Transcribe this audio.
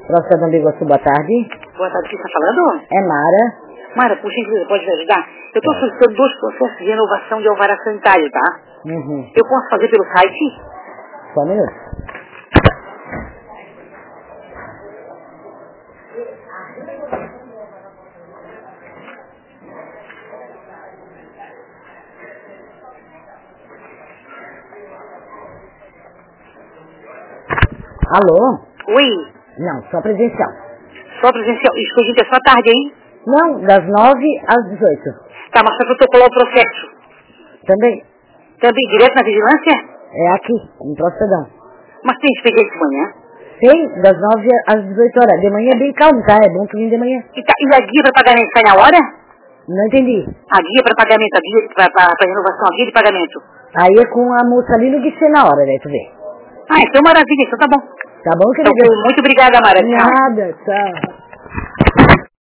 Próxima do Biguaçu, boa tarde. Boa tarde, quem está falando? É Mara. Mara, por gentileza, pode me ajudar? Eu estou solicitando 2 processos de renovação de alvará sanitário, tá? Eu posso fazer pelo site? Só um minuto. Alô? Oi, Não, só presencial. só presencial. Isso que a gente é só à tarde, hein? Não, das 9 às 18. Tá, mas para protocolar o processo. Também Também direto na vigilância? é aqui, em Procedão. Mas tem expediente de manhã? Tem, das 9 às 18 horas. De manhã é bem calmo, tá? É bom tu vir de manhã. E a guia para pagamento sai na hora? Não entendi. A guia para pagamento, a guia para renovação, a guia de pagamento. Aí é com a moça ali no guichê na hora, né? Tu vê. Ah, então maravilha, então tá bom. Tá bom, Então, querida? muito obrigada, Mara. Tchau. Nada, tchau.